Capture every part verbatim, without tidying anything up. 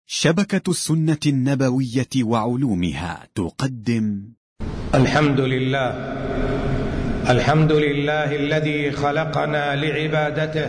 شبكة السنة النبوية وعلومها تقدم الحمد لله الحمد لله الذي خلقنا لعبادته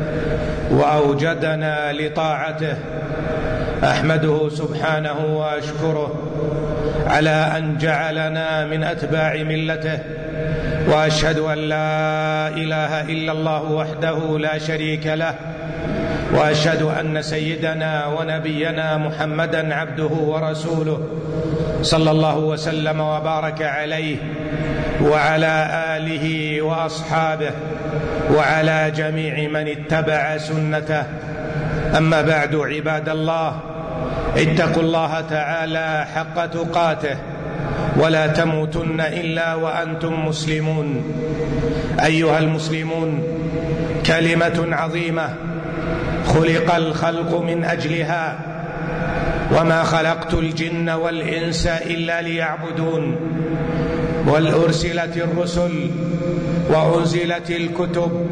وأوجدنا لطاعته. أحمده سبحانه وأشكره على أن جعلنا من أتباع ملته، وأشهد أن لا إله إلا الله وحده لا شريك له، وأشهد أن سيدنا ونبينا محمدًا عبده ورسوله صلى الله وسلم وبارك عليه وعلى آله وأصحابه وعلى جميع من اتبع سنته. أما بعد، عباد الله، اتقوا الله تعالى حق تقاته ولا تموتن إلا وأنتم مسلمون. أيها المسلمون، كلمة عظيمة خلق الخلق من أجلها، وما خلقت الجن والإنس إلا ليعبدون. وأرسلت الرسل وأنزلت الكتب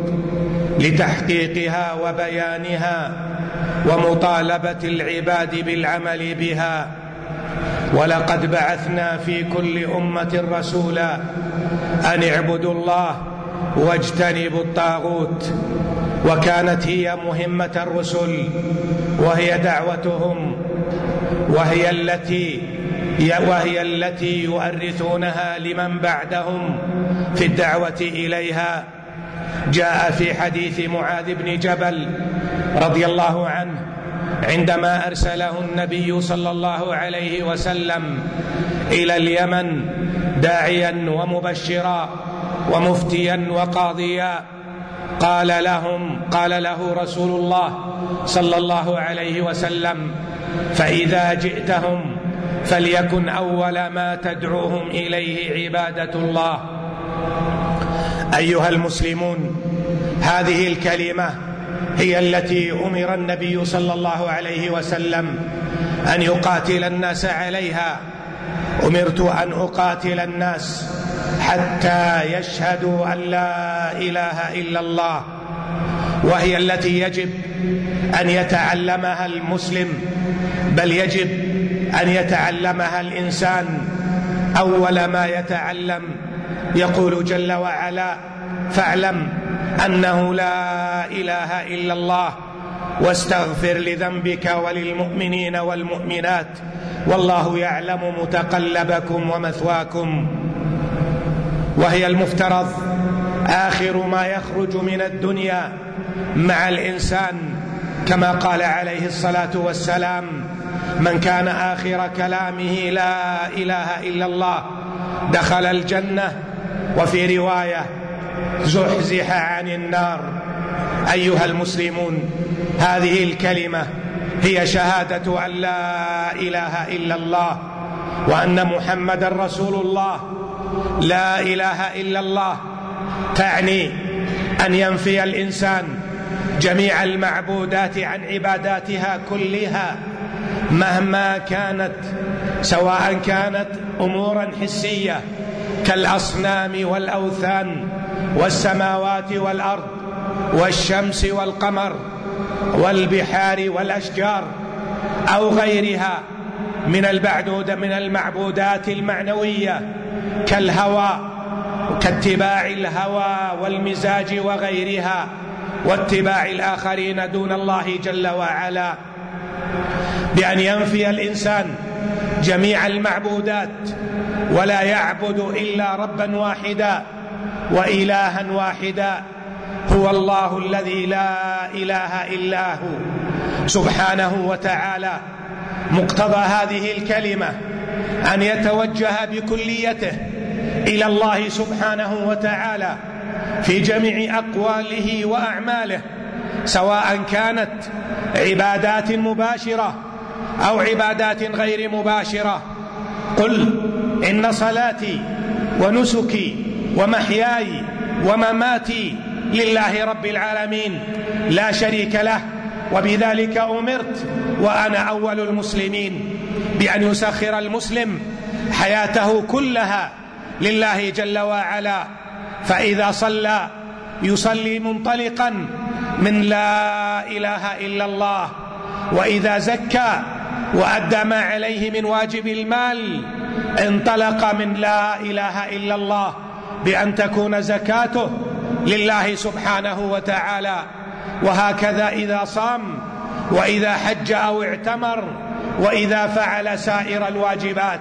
لتحقيقها وبيانها ومطالبة العباد بالعمل بها. ولقد بعثنا في كل أمة رسولا أن اعبدوا الله واجتنبوا الطاغوت، وكانت هي مهمة الرسل، وهي دعوتهم، وهي التي وهي التي يؤرثونها لمن بعدهم في الدعوة إليها. جاء في حديث معاذ بن جبل رضي الله عنه عندما أرسله النبي صلى الله عليه وسلم إلى اليمن داعيا ومبشرا ومفتيا وقاضيا، قال لهم قال له رسول الله صلى الله عليه وسلم: فإذا جئتهم فليكن أول ما تدعوهم إليه عبادة الله. أيها المسلمون، هذه الكلمة هي التي أمر النبي صلى الله عليه وسلم أن يقاتل الناس عليها. أمرت أن أقاتل الناس حتى يشهدوا أن لا إله إلا الله، وهي التي يجب أن يتعلمها المسلم، بل يجب أن يتعلمها الإنسان. أول ما يتعلم يقول جل وعلا: فاعلم أنه لا إله إلا الله واستغفر لذنبك وللمؤمنين والمؤمنات والله يعلم متقلبكم ومثواكم. وهي المفترض آخر ما يخرج من الدنيا مع الإنسان، كما قال عليه الصلاة والسلام: من كان آخر كلامه لا إله إلا الله دخل الجنة، وفي رواية زحزح عن النار. أيها المسلمون، هذه الكلمة هي شهادة أن لا إله إلا الله وأن محمد رسول الله. لا إله إلا الله تعني أن ينفي الإنسان جميع المعبودات عن عباداتها كلها مهما كانت، سواء كانت أمورا حسية كالأصنام والأوثان والسماوات والأرض والشمس والقمر والبحار والأشجار، أو غيرها من البعدود من المعبودات المعنوية كالهوى، كاتباع الهوى والمزاج وغيرها، واتباع الآخرين دون الله جل وعلا. بأن ينفي الإنسان جميع المعبودات ولا يعبد إلا ربا واحدا وإلها واحدا، هو الله الذي لا إله إلا هو سبحانه وتعالى. مقتضى هذه الكلمة أن يتوجه بكليته إلى الله سبحانه وتعالى في جميع أقواله وأعماله، سواء كانت عبادات مباشرة أو عبادات غير مباشرة. قل إن صلاتي ونسكي ومحياي ومماتي لله رب العالمين لا شريك له، وبذلك أمرت وأنا أول المسلمين، بأن يسخر المسلم حياته كلها لله جل وعلا. فإذا صلى يصلي منطلقا من لا إله إلا الله، وإذا زكى وأدى ما عليه من واجب المال انطلق من لا إله إلا الله بأن تكون زكاته لله سبحانه وتعالى. وهكذا إذا صام وإذا حج أو اعتمر وإذا فعل سائر الواجبات.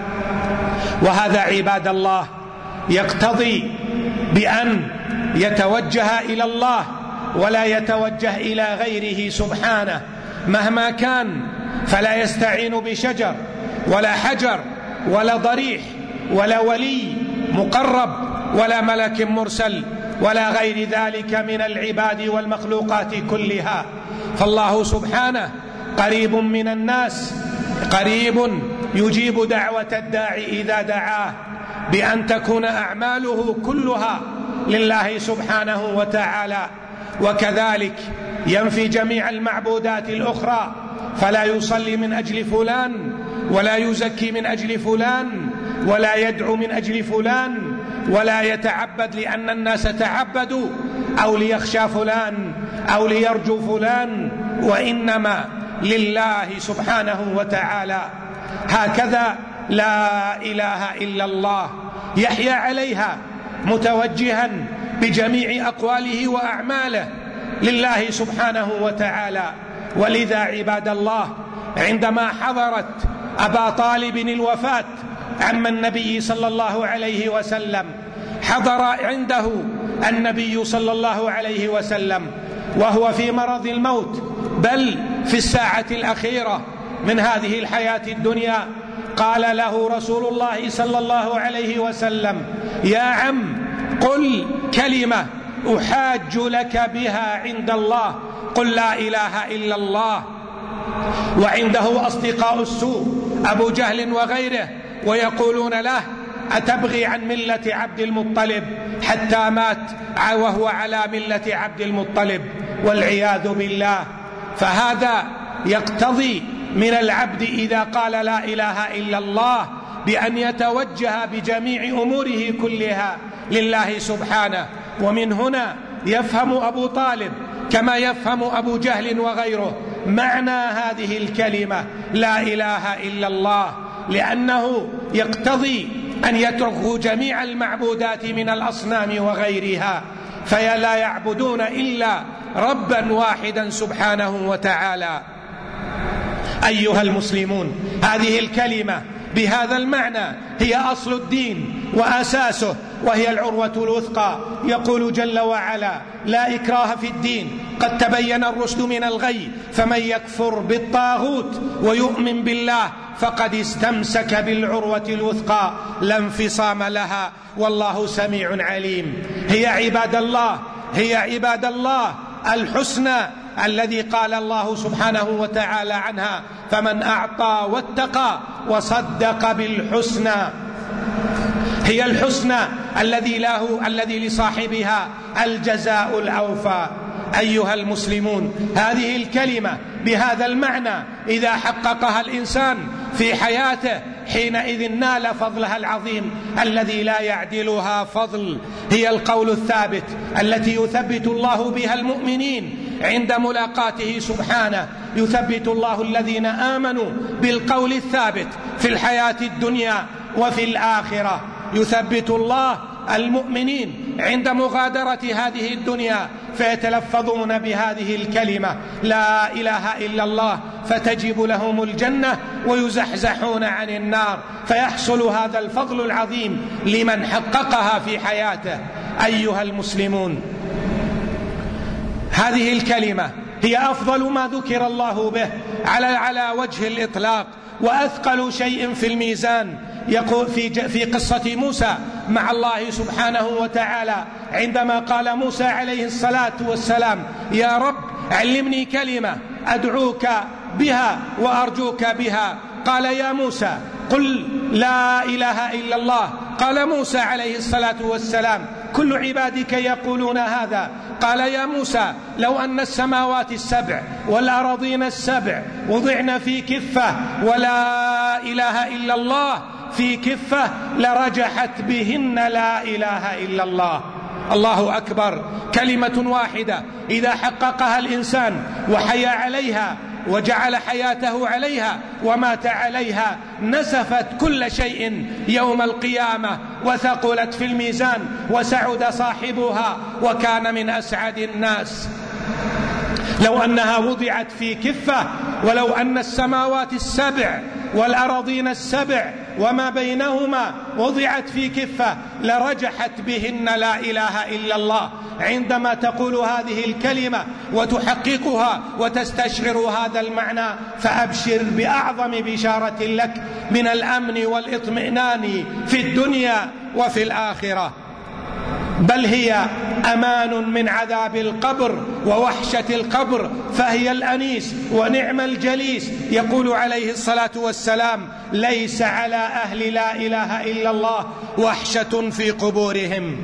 وهذا عباد الله يقتضي بأن يتوجه إلى الله ولا يتوجه إلى غيره سبحانه مهما كان، فلا يستعين بشجر ولا حجر ولا ضريح ولا ولي مقرب ولا ملك مرسل ولا غير ذلك من العباد والمخلوقات كلها. فالله سبحانه قريب من الناس، قريب يجيب دعوة الداعي إذا دعاه، بأن تكون أعماله كلها لله سبحانه وتعالى. وكذلك ينفي جميع المعبودات الأخرى، فلا يصلي من أجل فلان ولا يزكي من أجل فلان ولا يدعو من أجل فلان ولا يتعبد لأن الناس تعبدوا أو ليخشى فلان أو ليرجو فلان، وإنما لله سبحانه وتعالى. هكذا لا إله إلا الله يحيا عليها متوجها بجميع أقواله وأعماله لله سبحانه وتعالى. ولذا عباد الله عندما حضرت أبا طالب الوفاة عم النبي صلى الله عليه وسلم، حضر عنده النبي صلى الله عليه وسلم وهو في مرض الموت، بل في الساعة الأخيرة من هذه الحياة الدنيا. قال له رسول الله صلى الله عليه وسلم: يا عم قل كلمة أحاج لك بها عند الله، قل لا إله إلا الله. وعنده أصدقاء السوء أبو جهل وغيره ويقولون له: أتبغي عن ملة عبد المطلب؟ حتى مات وهو على ملة عبد المطلب والعياذ بالله. فهذا يقتضي من العبد إذا قال لا إله إلا الله بأن يتوجه بجميع أموره كلها لله سبحانه. ومن هنا يفهم أبو طالب كما يفهم أبو جهل وغيره معنى هذه الكلمة لا إله إلا الله، لأنه يقتضي أن يتركوا جميع المعبودات من الأصنام وغيرها، فلا يعبدون إلا ربا واحدا سبحانه وتعالى. أيها المسلمون، هذه الكلمة بهذا المعنى هي أصل الدين وأساسه، وهي العروة الوثقى. يقول جل وعلا: لا إكراه في الدين قد تبين الرشد من الغي، فمن يكفر بالطاغوت ويؤمن بالله فقد استمسك بالعروة الوثقى لا انفصام لها، والله سميع عليم. هي عباد الله هي عباد الله الحسنى الذي قال الله سبحانه وتعالى عنها: فمن أعطى واتقى وصدق بالحسنى. هي الحسنى الذي له الذي لصاحبها الجزاء الأوفى. أيها المسلمون، هذه الكلمة بهذا المعنى إذا حققها الإنسان في حياته حينئذ نال فضلها العظيم الذي لا يعدلها فضل. هي القول الثابت التي يثبت الله بها المؤمنين عند ملاقاته سبحانه. يثبت الله الذين آمنوا بالقول الثابت في الحياة الدنيا وفي الآخرة. يثبت الله المؤمنين عند مغادرة هذه الدنيا فيتلفظون بهذه الكلمة لا إله إلا الله، فتجب لهم الجنة ويزحزحون عن النار، فيحصل هذا الفضل العظيم لمن حققها في حياته. أيها المسلمون، هذه الكلمة هي أفضل ما ذكر الله به على على وجه الإطلاق، وأثقل شيء في الميزان. يقول في في قصة موسى مع الله سبحانه وتعالى عندما قال موسى عليه الصلاة والسلام: يا رب علمني كلمة أدعوك بها وأرجوك بها. قال: يا موسى قل لا إله إلا الله. قال موسى عليه الصلاة والسلام: كل عبادك يقولون هذا. قال: يا موسى لو أن السماوات السبع والأراضين السبع وضعن في كفة ولا إله إلا الله في كفة لرجحت بهن لا إله إلا الله. الله أكبر. كلمة واحدة إذا حققها الإنسان وحيا عليها وجعل حياته عليها ومات عليها نسفت كل شيء يوم القيامة وثقلت في الميزان وسعد صاحبها وكان من أسعد الناس. لو أنها وضعت في كفة، ولو أن السماوات السبع والأراضين السبع وما بينهما وضعت في كفة لرجحت بهن لا إله إلا الله عندما تقول هذه الكلمة وتحققها وتستشعر هذا المعنى. فأبشر بأعظم بشارة لك من الأمن والإطمئنان في الدنيا وفي الآخرة، بل هي أمان من عذاب القبر ووحشة القبر، فهي الأنيس ونعم الجليس. يقول عليه الصلاة والسلام: ليس على أهل لا إله إلا الله وحشة في قبورهم.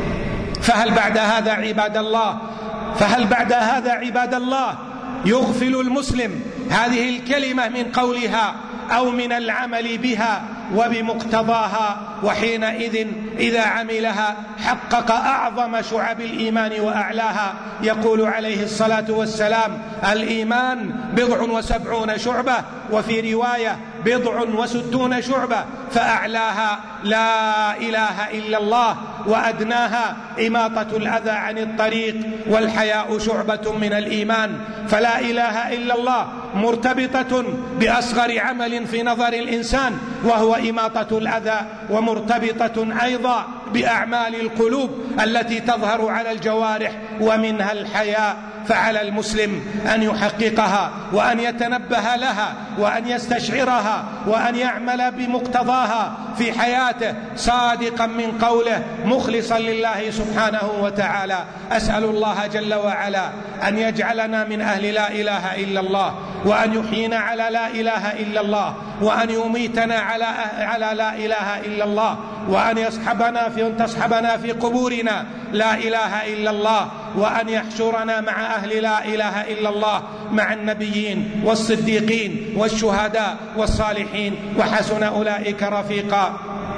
فهل بعد هذا عباد الله فهل بعد هذا عباد الله يغفل المسلم هذه الكلمة من قولها أو من العمل بها وبمقتضاها؟ وحينئذ إذا عملها حقق أعظم شعب الإيمان وأعلاها. يقول عليه الصلاة والسلام: الإيمان بضع وسبعون شعبة، وفي رواية بضع وستون شعبة، فأعلاها لا إله إلا الله، وأدناها إماطة الأذى عن الطريق، والحياء شعبة من الإيمان. فلا إله إلا الله مرتبطة بأصغر عمل في نظر الإنسان وهو إماطة الأذى، ومرتبطة أيضا بأعمال القلوب التي تظهر على الجوارح ومنها الحياء. فعلى المسلم أن يحققها وأن يتنبه لها وأن يستشعرها وأن يعمل بمقتضاها في حياته صادقا من قوله مخلصا لله سبحانه وتعالى. أسأل الله جل وعلا أن يجعلنا من أهل لا إله إلا الله، وأن يحيينا على لا إله إلا الله، وأن يميتنا على على لا إله إلا الله، وأن يصحبنا في أن تصحبنا في قبورنا لا إله إلا الله، وأن يحشرنا مع أهل لا إله إلا الله مع النبيين والصديقين والشهداء والصالحين، وحسن أولئك رفيقا.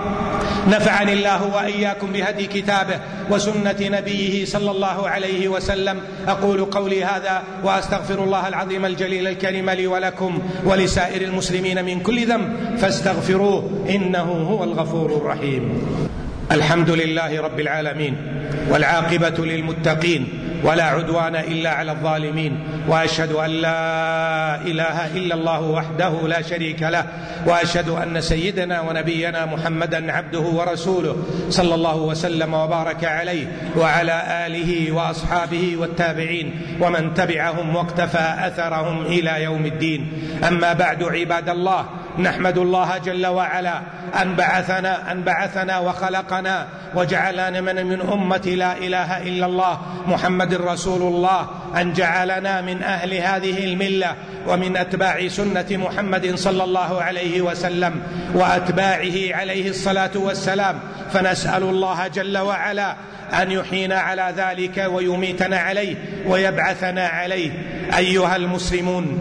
نفعني الله وإياكم بهدي كتابه وسنة نبيه صلى الله عليه وسلم. أقول قولي هذا وأستغفر الله العظيم الجليل الكريم لي ولكم ولسائر المسلمين من كل ذنب فاستغفروه إنه هو الغفور الرحيم. الحمد لله رب العالمين، والعاقبة للمتقين، ولا عدوان إلا على الظالمين، وأشهد أن لا إله إلا الله وحده لا شريك له، وأشهد أن سيدنا ونبينا محمدا عبده ورسوله صلى الله وسلم وبارك عليه وعلى آله وأصحابه والتابعين ومن تبعهم واقتفى أثرهم إلى يوم الدين. أما بعد عباد الله، نحمد الله جل وعلا أن بعثنا, أن بعثنا وخلقنا وجعلنا من, من أمة لا إله إلا الله محمد رسول الله، أن جعلنا من أهل هذه الملة ومن أتباع سنة محمد صلى الله عليه وسلم وأتباعه عليه الصلاة والسلام. فنسأل الله جل وعلا أن يحيينا على ذلك ويميتنا عليه ويبعثنا عليه. أيها المسلمون،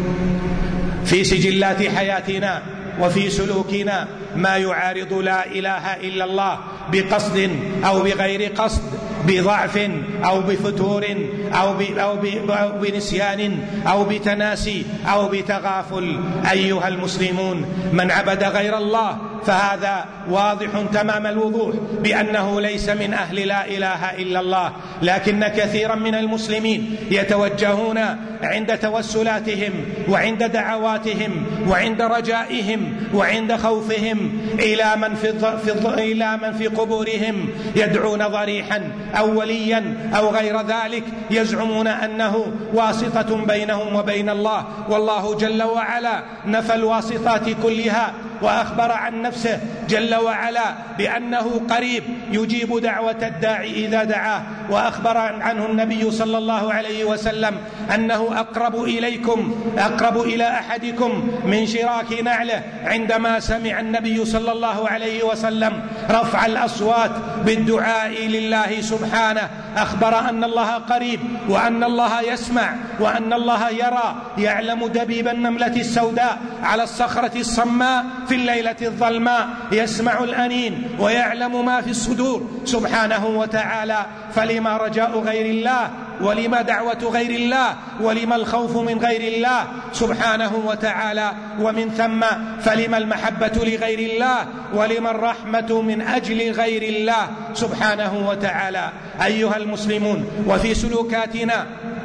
في سجلات حياتنا وفي سلوكنا ما يعارض لا إله إلا الله بقصد أو بغير قصد، بضعف أو بفتور أو, أو, أو بنسيان أو بتناسي أو بتغافل. أيها المسلمون، من عبد غير الله فهذا واضح تمام الوضوح بأنه ليس من أهل لا إله إلا الله. لكن كثيرا من المسلمين يتوجهون عند توسلاتهم وعند دعواتهم وعند رجائهم وعند خوفهم إلى من في, في, إلى من في قبورهم، يدعون ضريحا أو وليا أو غير ذلك، يزعمون أنه واسطة بينهم وبين الله. والله جل وعلا نفى الواسطات كلها وأخبر عن نفسه جل وعلا بأنه قريب يجيب دعوة الداعي إذا دعاه، وأخبر عنه النبي صلى الله عليه وسلم أنه أقرب إليكم أقرب إلى أحدكم من شراك نعله. عندما سمع النبي صلى الله عليه وسلم رفع الأصوات بالدعاء لله سبحانه، أخبر أن الله قريب وأن الله يسمع وأن الله يرى، يعلم دبيب النملة السوداء على الصخرة الصماء في الليلة الظلماء، يسمع الأنين ويعلم ما في الصدور سبحانه وتعالى. فلما رجاء غير الله ولما دعوة غير الله؟ ولما الخوف من غير الله سبحانه وتعالى؟ ومن ثم فلما المحبة لغير الله؟ ولما الرحمة من أجل غير الله سبحانه وتعالى؟ أيها المسلمون، وفي سلوكاتنا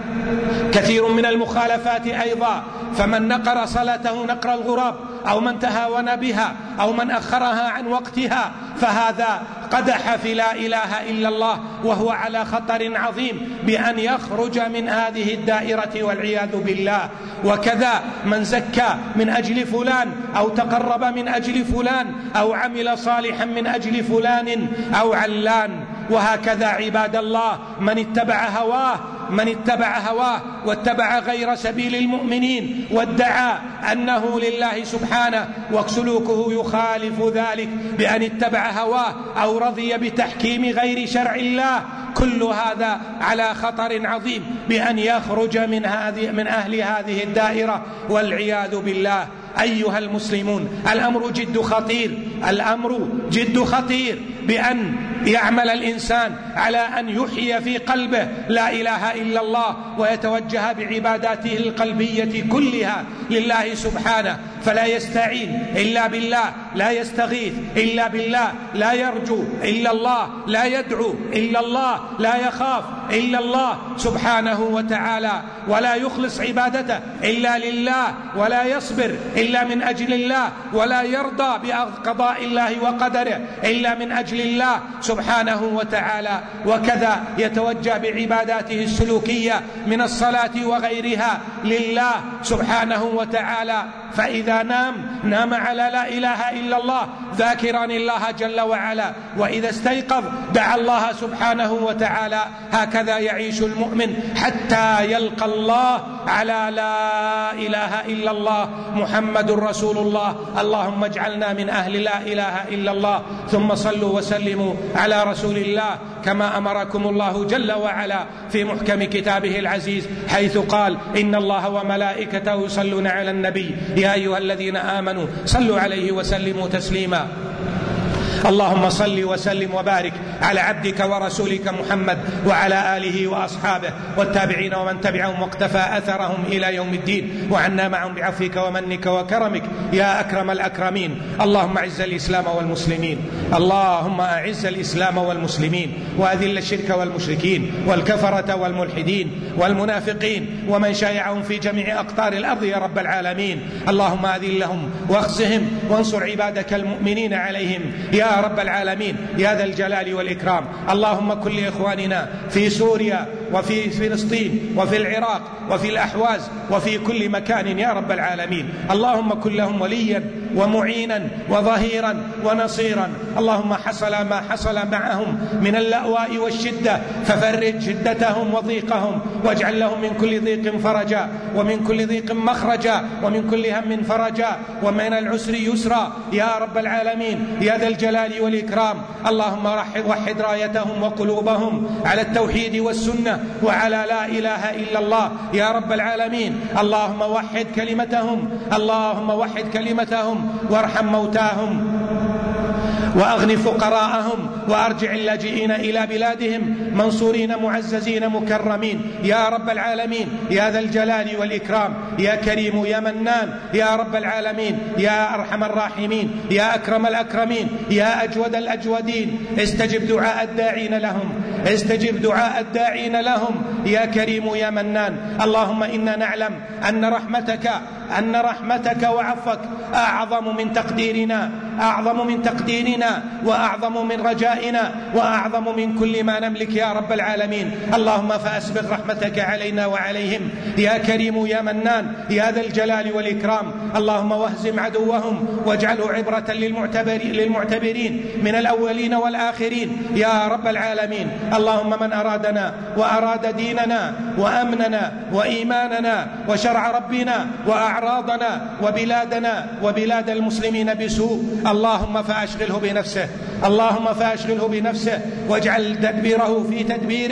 كثير من المخالفات أيضا، فمن نقر صلاته نقر الغراب، أو من تهاون بها، أو من أخرها عن وقتها، فهذا قدح في لا إله إلا الله، وهو على خطر عظيم بأن يخرج من هذه الدائرة والعياذ بالله. وكذا من زكى من أجل فلان، أو تقرب من أجل فلان، أو عمل صالحا من أجل فلان أو علان. وهكذا عباد الله من اتبع هواه من اتبع هواه واتبع غير سبيل المؤمنين وادعى أنه لله سبحانه، وسلوكه يخالف ذلك بأن اتبع هواه أو رضي بتحكيم غير شرع الله، كل هذا على خطر عظيم بأن يخرج من هذه من أهل هذه الدائرة والعياذ بالله. أيها المسلمون، الأمر جد خطير، الأمر جد خطير بأن يعمل الإنسان على أن يحيي في قلبه لا إله إلا الله، ويتوجه بعباداته القلبية كلها لله سبحانه، فلا يستعين إلا بالله، لا يستغيث إلا بالله، لا يرجو إلا الله، لا يدعو إلا الله، لا يخاف إلا الله سبحانه وتعالى، ولا يخلص عبادته إلا لله، ولا يصبر إلا من أجل الله، ولا يرضى بقضاء الله وقدره إلا من أجل الله سبحانه وتعالى. وكذا يتوجه بعباداته السلوكية من الصلاة وغيرها لله سبحانه وتعالى، فإذا نام نام على لا إله إلا الله ذاكرا الله جل وعلا، وإذا استيقظ دعا الله سبحانه وتعالى. هكذا يعيش المؤمن حتى يلقى الله على لا إله إلا الله محمد رسول الله. اللهم اجعلنا من أهل لا إله إلا الله. ثم صلوا وسلموا على رسول الله كما أمركم الله جل وعلا في محكم كتابه العزيز، حيث قال: إن الله وملائكته يصلون على النبي يا أيها الذين آمنوا صلوا عليه وسلموا تسليما. اللهم صل وسلم وبارك على عبدك ورسولك محمد وعلى آله وأصحابه والتابعين ومن تبعهم واقتفى أثرهم إلى يوم الدين، وعنا معهم بعفوك ومنك وكرمك يا أكرم الأكرمين. اللهم أعز الإسلام والمسلمين اللهم أعز الإسلام والمسلمين، وأذل الشرك والمشركين والكفرة والملحدين والمنافقين ومن شايعهم في جميع أقطار الأرض يا رب العالمين. اللهم أذلهم واخزهم وانصر عبادك المؤمنين عليهم يا رب العالمين يا ذا الجلال والإكرام. اللهم كن لإخواننا في سوريا وفي فلسطين وفي العراق وفي الأحواز وفي كل مكان يا رب العالمين. اللهم كن لهم وليا ومعينا وظهيرا ونصيرا. اللهم حصل ما حصل معهم من اللأواء والشدة ففرج شدتهم وضيقهم، واجعل لهم من كل ضيق فرجا، ومن كل ضيق مخرجا، ومن كل هم فرجا، ومن العسر يسرا يا رب العالمين يا ذا الجلال والإكرام. اللهم وحد رايتهم وقلوبهم على التوحيد والسنة وعلى لا إله إلا الله يا رب العالمين. اللهم وحد كلمتهم اللهم وحد كلمتهم وارحم موتاهم وأغن فقراءهم، وأرجع اللاجئين إلى بلادهم منصورين معززين مكرمين يا رب العالمين يا ذا الجلال والإكرام. يا كريم يا منان يا رب العالمين يا أرحم الراحمين يا أكرم الأكرمين يا أجود الأجودين. استجب دعاء الداعين لهم استجب دعاء الداعين لهم يا كريم يا منان. اللهم إنا نعلم أن رحمتك أن رحمتك وعفوك أعظم من تقديرنا أعظم من تقديرنا وأعظم من رجائنا وأعظم من كل ما نملك يا رب العالمين. اللهم فأسبغ رحمتك علينا وعليهم يا كريم يا منان يا ذا الجلال والإكرام. اللهم واهزم عدوهم واجعله عبرة للمعتبرين من الأولين والآخرين يا رب العالمين. اللهم من أرادنا وأراد ديننا وأمننا وإيماننا وشرع ربنا وأعراضنا وبلادنا وبلاد المسلمين بسوء، اللهم فأشغله بنفسه اللهم فأشغله بنفسه واجعل تدبيره في تدبيره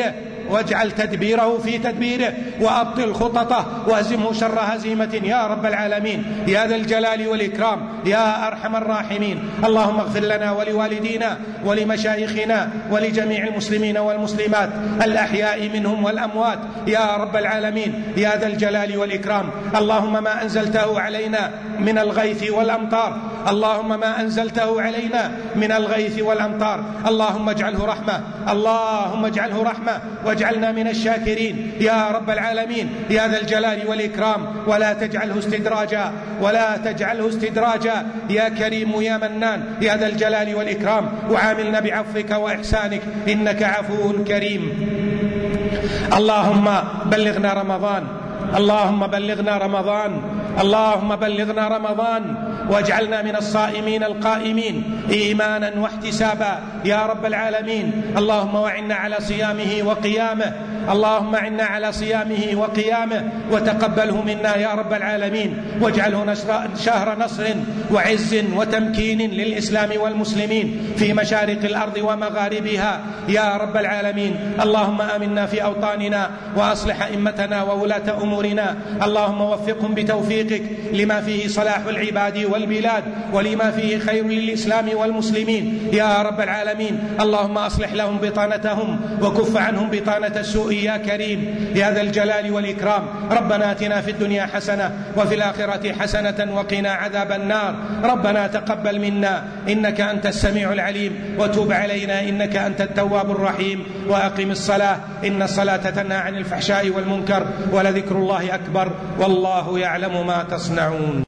واجعل تدبيره في تدبيره وأبطل خططه واهزمه شر هزيمة يا رب العالمين يا ذا الجلال والإكرام يا أرحم الراحمين. اللهم اغفر لنا ولوالدينا ولمشايخنا ولجميع المسلمين والمسلمات الأحياء منهم والأموات يا رب العالمين يا ذا الجلال والإكرام. اللهم ما أنزلته علينا من الغيث والأمطار اللهم ما أنزلته علينا من الغيث والأمطار اللهم اجعله رحمة اللهم اجعله رحمة واجعلنا من الشاكرين يا رب العالمين يا ذا الجلال والإكرام. ولا تجعله استدراجا ولا تجعله استدراجا يا كريم يا منان يا ذا الجلال والإكرام. وعاملنا بعفوك وإحسانك إنك عفو كريم. اللهم بلغنا رمضان اللهم بلغنا رمضان اللهم بلغنا رمضان واجعلنا من الصائمين القائمين إيمانا واحتسابا يا رب العالمين. اللهم وعنا على صيامه وقيامه اللهم عنا على صيامه وقيامه وتقبله منا يا رب العالمين واجعله شهر نصر وعز وتمكين للإسلام والمسلمين في مشارق الأرض ومغاربها يا رب العالمين. اللهم آمنا في أوطاننا وأصلح أئمتنا وولاة أمورنا اللهم وفقهم بتوفيقك لما فيه صلاح العباد والبلاد ولما فيه خير للإسلام والمسلمين يا رب العالمين. اللهم أصلح لهم بطانتهم وكف عنهم بطانة السوء يا كريم يا ذا الجلال والإكرام. ربنا آتنا في الدنيا حسنة وفي الآخرة حسنة وقنا عذاب النار. ربنا تقبل منا إنك أنت السميع العليم وتوب علينا إنك أنت التواب الرحيم. وأقم الصلاة إن الصلاة تنهى عن الفحشاء والمنكر ولذكر الله أكبر والله يعلم ما تصنعون.